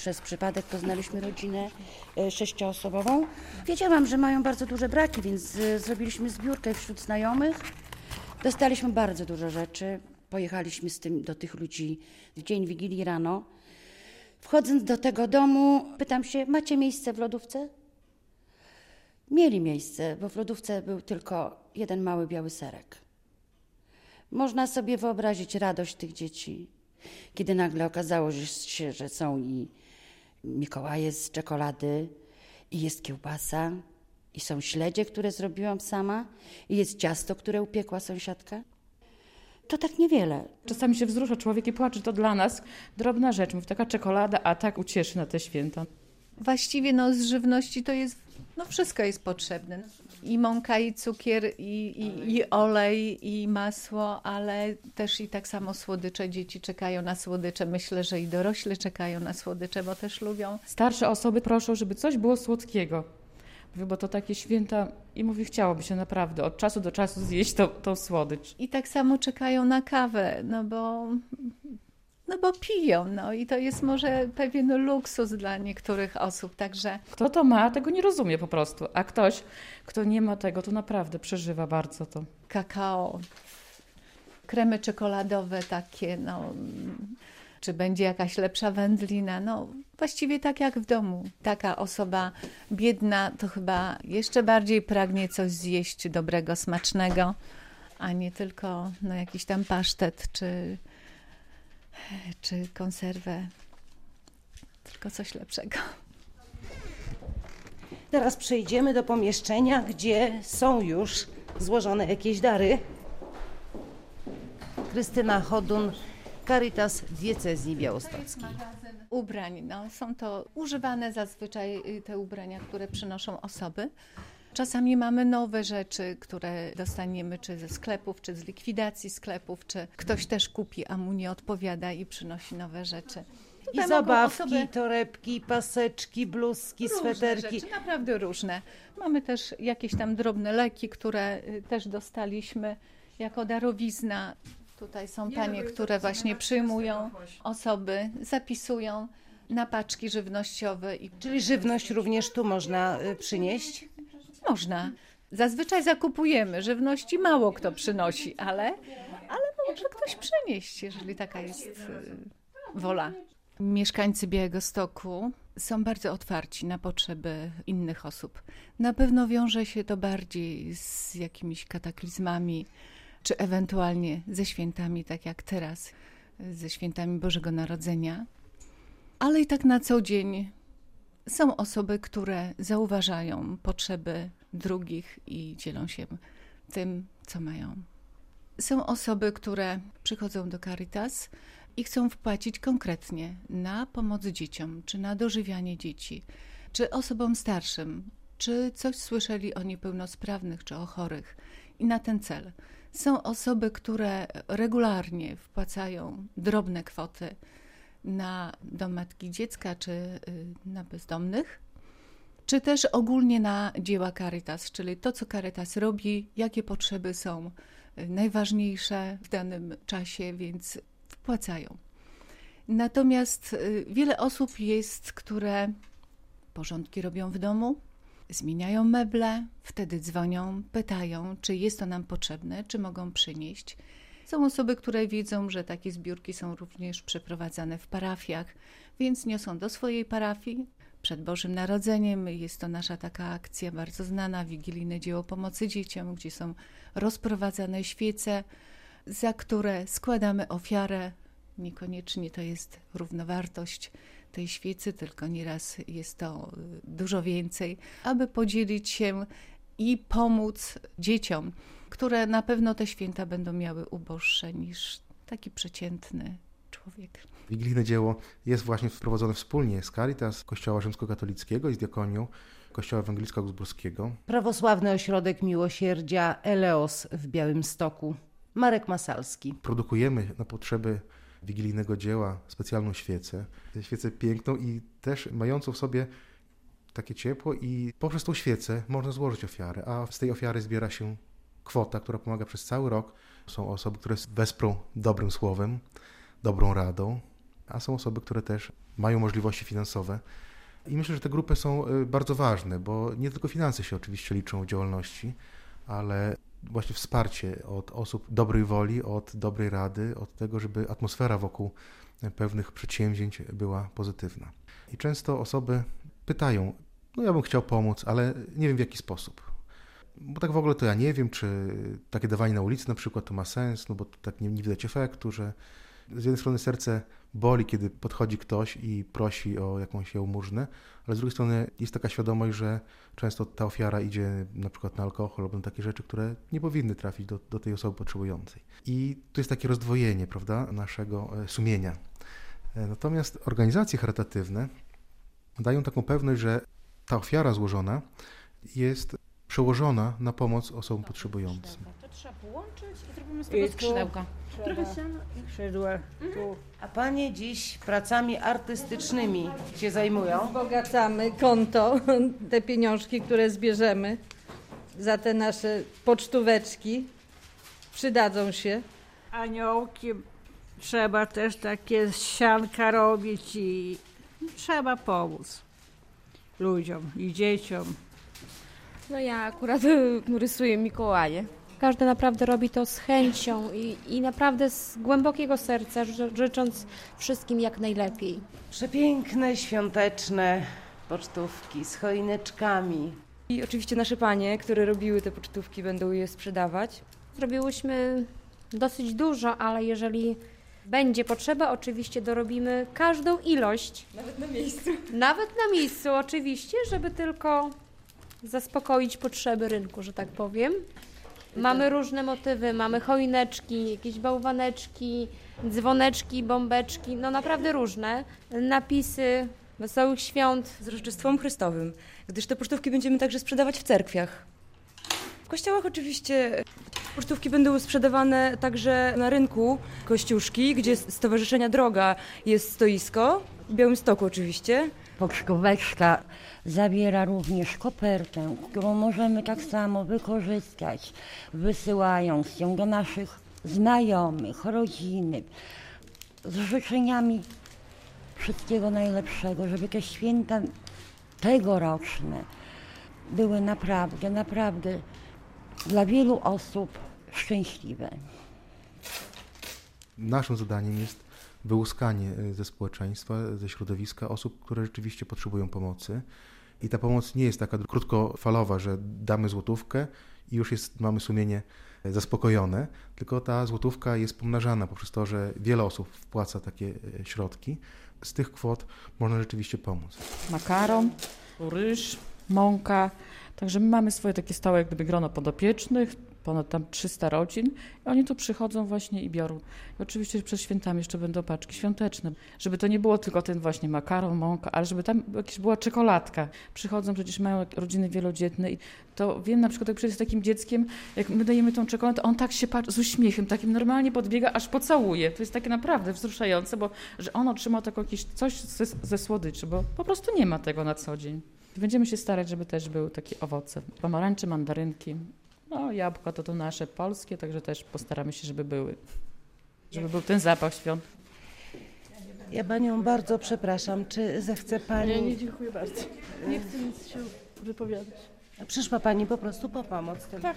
Przez przypadek poznaliśmy rodzinę 6-osobową. Wiedziałam, że mają bardzo duże braki, więc zrobiliśmy zbiórkę wśród znajomych. Dostaliśmy bardzo dużo rzeczy. Pojechaliśmy z tym do tych ludzi w dzień Wigilii rano. Wchodząc do tego domu, pytam się, macie miejsce w lodówce? Mieli miejsce, bo w lodówce był tylko jeden mały biały serek. Można sobie wyobrazić radość tych dzieci, kiedy nagle okazało się, że są i Mikołaje z czekolady, i jest kiełbasa, i są śledzie, które zrobiłam sama, i jest ciasto, które upiekła sąsiadka. To tak niewiele. Czasami się wzrusza człowiek i płacze, to dla nas drobna rzecz. Mówi, taka czekolada, a tak ucieszy na te święta. Właściwie z żywności to jest, wszystko jest potrzebne. I mąka, i cukier, i olej, i masło, ale też i tak samo słodycze. Dzieci czekają na słodycze. Myślę, że i dorośli czekają na słodycze, bo też lubią. Starsze osoby proszą, żeby coś było słodkiego. Mówię, bo to takie święta i chciałoby się naprawdę od czasu do czasu zjeść tą słodycz. I tak samo czekają na kawę, bo piją, i to jest może pewien luksus dla niektórych osób, także... Kto to ma, tego nie rozumie po prostu, a ktoś, kto nie ma tego, to naprawdę przeżywa bardzo to. Kakao, kremy czekoladowe takie, czy będzie jakaś lepsza wędlina, właściwie tak jak w domu. Taka osoba biedna to chyba jeszcze bardziej pragnie coś zjeść dobrego, smacznego, a nie tylko jakiś tam pasztet, czy konserwę, tylko coś lepszego. Teraz przejdziemy do pomieszczenia, gdzie są już złożone jakieś dary. Krystyna Chodun, Caritas Diecezji Białostockiej. Ubrań, są to używane zazwyczaj te ubrania, które przynoszą osoby. Czasami mamy nowe rzeczy, które dostaniemy czy ze sklepów, czy z likwidacji sklepów, czy ktoś też kupi, a mu nie odpowiada i przynosi nowe rzeczy. I zabawki, torebki, paseczki, bluzki, sweterki. Rzeczy, naprawdę różne. Mamy też jakieś tam drobne leki, które też dostaliśmy jako darowizna. Tutaj są panie, które właśnie przyjmują osoby, zapisują na paczki żywnościowe. Czyli żywność również tu można przynieść? Można. Zazwyczaj zakupujemy. Żywności mało kto przynosi, ale może ktoś przynieść, jeżeli taka jest wola. Mieszkańcy Białegostoku są bardzo otwarci na potrzeby innych osób. Na pewno wiąże się to bardziej z jakimiś kataklizmami, czy ewentualnie ze świętami, tak jak teraz, ze świętami Bożego Narodzenia. Ale i tak na co dzień są osoby, które zauważają potrzeby drugich i dzielą się tym, co mają. Są osoby, które przychodzą do Caritas i chcą wpłacić konkretnie na pomoc dzieciom, czy na dożywianie dzieci, czy osobom starszym, czy coś słyszeli o niepełnosprawnych, czy o chorych i na ten cel. Są osoby, które regularnie wpłacają drobne kwoty na dom matki dziecka, czy na bezdomnych, czy też ogólnie na dzieła Caritas, czyli to, co Caritas robi, jakie potrzeby są najważniejsze w danym czasie, więc wpłacają. Natomiast wiele osób jest, które porządki robią w domu, zmieniają meble, wtedy dzwonią, pytają, czy jest to nam potrzebne, czy mogą przynieść. Są osoby, które widzą, że takie zbiórki są również przeprowadzane w parafiach, więc niosą do swojej parafii. Przed Bożym Narodzeniem jest to nasza taka akcja bardzo znana, wigilijne dzieło pomocy dzieciom, gdzie są rozprowadzane świece, za które składamy ofiarę. Niekoniecznie to jest równowartość tej świecy, tylko nieraz jest to dużo więcej, aby podzielić się i pomóc dzieciom, które na pewno te święta będą miały uboższe niż taki przeciętny człowiek. Wigilijne dzieło jest właśnie wprowadzone wspólnie z Caritas, Kościoła Rzymskokatolickiego i z Diakonią Kościoła Ewangelicko-Augsburskiego. Prawosławny Ośrodek Miłosierdzia Eleos w Białymstoku. Marek Masalski. Produkujemy na potrzeby wigilijnego dzieła specjalną świecę. Świecę piękną i też mającą w sobie takie ciepło i poprzez tą świecę można złożyć ofiarę, a z tej ofiary zbiera się kwota, która pomaga przez cały rok. Są osoby, które wesprą dobrym słowem, dobrą radą, a są osoby, które też mają możliwości finansowe. I myślę, że te grupy są bardzo ważne, bo nie tylko finanse się oczywiście liczą w działalności, ale właśnie wsparcie od osób dobrej woli, od dobrej rady, od tego, żeby atmosfera wokół pewnych przedsięwzięć była pozytywna. I często osoby pytają, no ja bym chciał pomóc, ale nie wiem w jaki sposób. Bo tak w ogóle to ja nie wiem, czy takie dawanie na ulicy na przykład to ma sens, no bo tak nie widać efektu, że z jednej strony serce boli, kiedy podchodzi ktoś i prosi o jakąś jałmużnę, ale z drugiej strony jest taka świadomość, że często ta ofiara idzie na przykład na alkohol lub na takie rzeczy, które nie powinny trafić do tej osoby potrzebującej. I to jest takie rozdwojenie, prawda, naszego sumienia. Natomiast organizacje charytatywne dają taką pewność, że ta ofiara złożona jest przełożona na pomoc osobom potrzebującym. To trzeba połączyć i zrobimy z tego skrzydełka. Trochę siana i skrzydła. Tu. A panie dziś pracami artystycznymi się zajmują? Wzbogacamy konto, te pieniążki, które zbierzemy za te nasze pocztóweczki. Przydadzą się. Aniołki trzeba też takie sianka robić i trzeba pomóc ludziom i dzieciom. No ja akurat rysuję Mikołaje. Każdy naprawdę robi to z chęcią i naprawdę z głębokiego serca, życząc wszystkim jak najlepiej. Przepiękne, świąteczne pocztówki z choineczkami. I oczywiście nasze panie, które robiły te pocztówki, będą je sprzedawać. Zrobiłyśmy dosyć dużo, ale jeżeli będzie potrzeba, oczywiście dorobimy każdą ilość. Nawet na miejscu. Nawet na miejscu oczywiście, żeby tylko zaspokoić potrzeby rynku, że tak powiem. Mamy różne motywy, mamy choineczki, jakieś bałwaneczki, dzwoneczki, bombeczki, no naprawdę różne. Napisy Wesołych Świąt. Z Roczystwem Chrystowym, gdyż te pocztówki będziemy także sprzedawać w cerkwiach. W kościołach oczywiście pocztówki będą sprzedawane także na rynku Kościuszki, gdzie z Stowarzyszenia Droga jest stoisko, w Białymstoku oczywiście. Pocztóweczka zawiera również kopertę, którą możemy tak samo wykorzystać, wysyłając ją do naszych znajomych, rodziny, z życzeniami wszystkiego najlepszego, żeby te święta tegoroczne były naprawdę dla wielu osób szczęśliwe. Naszym zadaniem jest wyłuskanie ze społeczeństwa, ze środowiska osób, które rzeczywiście potrzebują pomocy. I ta pomoc nie jest taka krótkofalowa, że damy złotówkę i już mamy sumienie zaspokojone, tylko ta złotówka jest pomnażana poprzez to, że wiele osób wpłaca takie środki. Z tych kwot można rzeczywiście pomóc. Makaron, ryż, mąka. Także my mamy swoje takie stałe jak gdyby grono podopiecznych, ponad tam 300 rodzin i oni tu przychodzą właśnie i biorą. I oczywiście przed świętami jeszcze będą paczki świąteczne, żeby to nie było tylko ten właśnie makaron, mąka, ale żeby tam jakaś była czekoladka. Przychodzą, przecież mają rodziny wielodzietne i to wiem na przykład, jak przyjdę z takim dzieckiem, jak my dajemy tą czekoladę, on tak się patrzy z uśmiechem, takim normalnie podbiega, aż pocałuje. To jest takie naprawdę wzruszające, bo że on otrzymał taką jakieś coś ze słodyczy, bo po prostu nie ma tego na co dzień. Będziemy się starać, żeby też były takie owoce, pomarańcze, mandarynki. No, jabłka to nasze polskie, także też postaramy się, żeby były. Żeby był ten zapach świąt. Ja panią bardzo przepraszam, czy zechce pani... Nie, dziękuję bardzo. Nie chcę nic się wypowiadać. Przyszła pani po prostu po pomoc. Tak.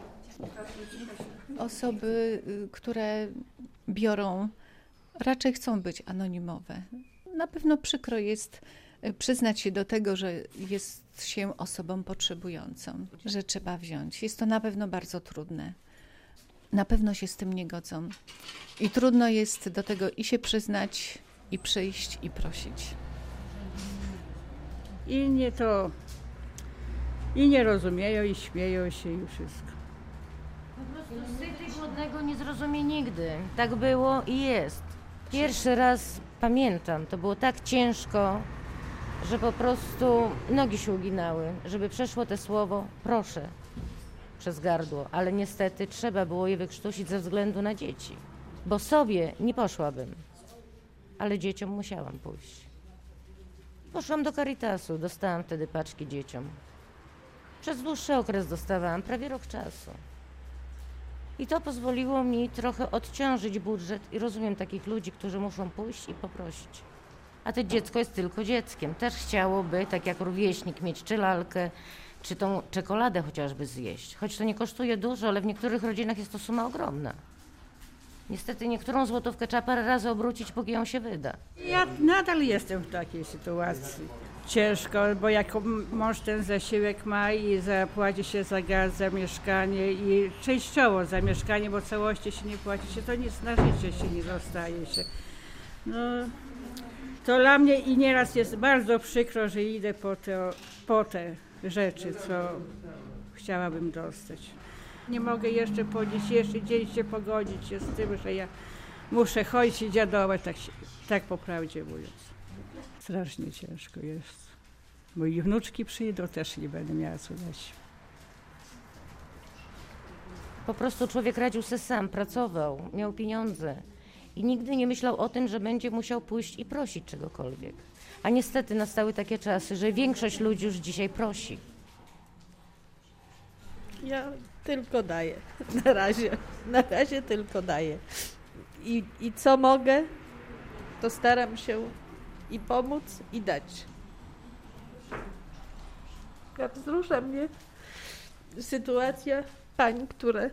Osoby, które biorą, raczej chcą być anonimowe. Na pewno przykro jest przyznać się do tego, że jest się osobą potrzebującą, że trzeba wziąć. Jest to na pewno bardzo trudne. Na pewno się z tym nie godzą. I trudno jest do tego i się przyznać, i przyjść, i prosić. Inni to i nie rozumieją, i śmieją się, i wszystko. Syty głodnego nie zrozumie nigdy. Tak było i jest. Pierwszy raz pamiętam, to było tak ciężko, że po prostu nogi się uginały, żeby przeszło to słowo proszę przez gardło, ale niestety trzeba było je wykrztusić ze względu na dzieci, bo sobie nie poszłabym, ale dzieciom musiałam pójść. Poszłam do Caritasu, dostałam wtedy paczki dzieciom. Przez dłuższy okres dostawałam, prawie rok czasu. I to pozwoliło mi trochę odciążyć budżet i rozumiem takich ludzi, którzy muszą pójść i poprosić. A to dziecko jest tylko dzieckiem. Też chciałoby, tak jak rówieśnik, mieć czy lalkę, czy tą czekoladę chociażby zjeść. Choć to nie kosztuje dużo, ale w niektórych rodzinach jest to suma ogromna. Niestety niektórą złotówkę trzeba parę razy obrócić, póki ją się wyda. Ja nadal jestem w takiej sytuacji. Ciężko, bo jak mąż ten zasiłek ma i zapłaci się za gaz, za mieszkanie i częściowo za mieszkanie, bo całości się nie płaci się, to nic na życie się nie dostaje się. No, to dla mnie i nieraz jest bardzo przykro, że idę po te rzeczy, co chciałabym dostać. Nie mogę jeszcze podnieść, jeszcze dzień się pogodzić się z tym, że ja muszę chodzić i dziadować, tak po prawdzie mówiąc. Strasznie ciężko jest. Moi wnuczki przyjdą, też nie będę miała co dać. Po prostu człowiek radził se sam, pracował, miał pieniądze i nigdy nie myślał o tym, że będzie musiał pójść i prosić czegokolwiek. A niestety nastały takie czasy, że większość ludzi już dzisiaj prosi. Ja tylko daję. Na razie tylko daję. I co mogę, to staram się i pomóc, i dać. Wzrusza mnie sytuacja pań, które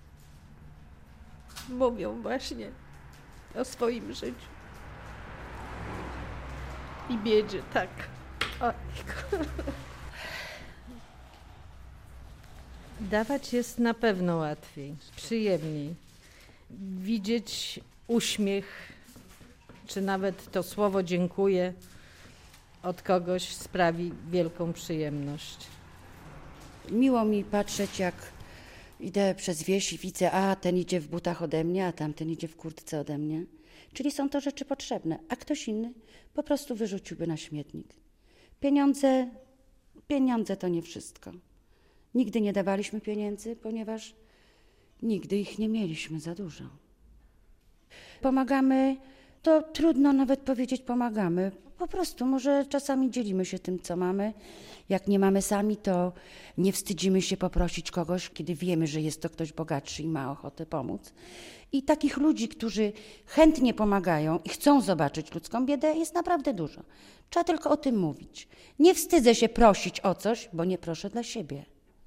mówią właśnie o swoim życiu. I biedzie, tak. Ojku. Dawać jest na pewno łatwiej, przyjemniej. Widzieć uśmiech, czy nawet to słowo dziękuję od kogoś sprawi wielką przyjemność. Miło mi patrzeć, jak idę przez wieś i widzę, a ten idzie w butach ode mnie, a tamten idzie w kurtce ode mnie. Czyli są to rzeczy potrzebne, a ktoś inny po prostu wyrzuciłby na śmietnik. Pieniądze to nie wszystko. Nigdy nie dawaliśmy pieniędzy, ponieważ nigdy ich nie mieliśmy za dużo. Pomagamy, to trudno nawet powiedzieć pomagamy. Po prostu może czasami dzielimy się tym, co mamy. Jak nie mamy sami, to nie wstydzimy się poprosić kogoś, kiedy wiemy, że jest to ktoś bogatszy i ma ochotę pomóc. I takich ludzi, którzy chętnie pomagają i chcą zobaczyć ludzką biedę, jest naprawdę dużo. Trzeba tylko o tym mówić. Nie wstydzę się prosić o coś, bo nie proszę dla siebie.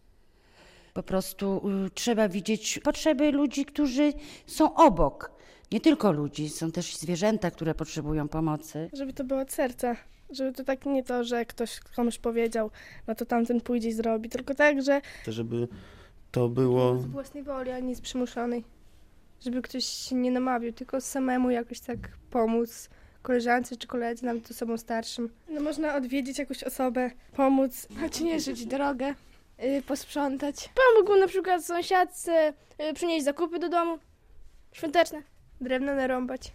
Po prostu trzeba widzieć potrzeby ludzi, którzy są obok. Nie tylko ludzi, są też zwierzęta, które potrzebują pomocy. Żeby to było od serca, żeby to tak nie to, że ktoś komuś powiedział, no to tamten pójdzie i zrobi, tylko tak, że... Żeby to było... Z własnej woli, a nie z przymuszonej. Żeby ktoś się nie namawiał, tylko samemu jakoś tak pomóc koleżance czy koledze, nawet osobom starszym. No można odwiedzić jakąś osobę, pomóc, odśnieżyć drogę, posprzątać. Pomógł na przykład sąsiadce przynieść zakupy do domu, świąteczne. Drewno narąbać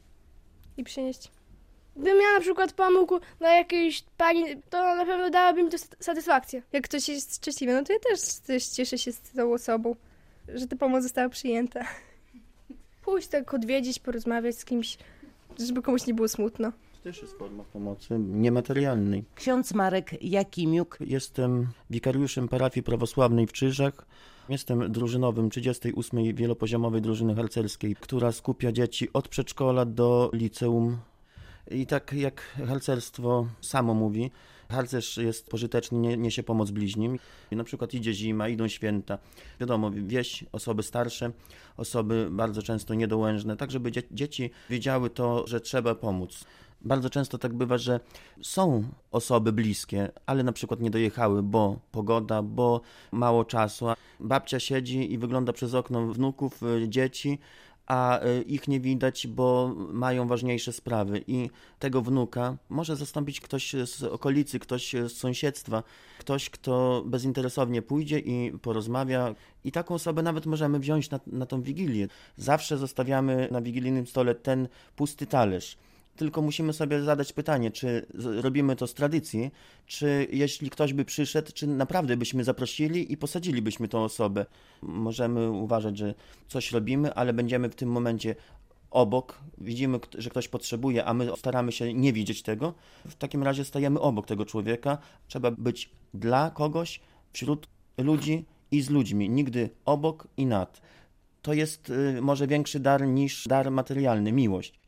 i przynieść. Gdybym ja na przykład pomógł na jakiejś pani, to na pewno dałaby mi to satysfakcję. Jak ktoś jest szczęśliwy, no to ja też cieszę się z tą osobą, że ta pomoc została przyjęta. Pójść tak odwiedzić, porozmawiać z kimś, żeby komuś nie było smutno. To też jest forma pomocy niematerialnej. Ksiądz Marek Jakimiuk. Jestem wikariuszem parafii prawosławnej w Czyżach. Jestem drużynowym 38. wielopoziomowej drużyny harcerskiej, która skupia dzieci od przedszkola do liceum. I tak jak harcerstwo samo mówi, harcerz jest pożyteczny, niesie pomoc bliźnim. Na przykład idzie zima, idą święta. Wiadomo, wieś, osoby starsze, osoby bardzo często niedołężne, tak żeby dzieci wiedziały to, że trzeba pomóc. Bardzo często tak bywa, że są osoby bliskie, ale na przykład nie dojechały, bo pogoda, bo mało czasu. Babcia siedzi i wygląda przez okno wnuków, dzieci, a ich nie widać, bo mają ważniejsze sprawy. I tego wnuka może zastąpić ktoś z okolicy, ktoś z sąsiedztwa, ktoś, kto bezinteresownie pójdzie i porozmawia. I taką osobę nawet możemy wziąć na tą Wigilię. Zawsze zostawiamy na wigilijnym stole ten pusty talerz. Tylko musimy sobie zadać pytanie, czy robimy to z tradycji, czy jeśli ktoś by przyszedł, czy naprawdę byśmy zaprosili i posadzilibyśmy tą osobę. Możemy uważać, że coś robimy, ale będziemy w tym momencie obok, widzimy, że ktoś potrzebuje, a my staramy się nie widzieć tego. W takim razie stajemy obok tego człowieka. Trzeba być dla kogoś, wśród ludzi i z ludźmi, nigdy obok i nad. To jest może większy dar niż dar materialny, miłość.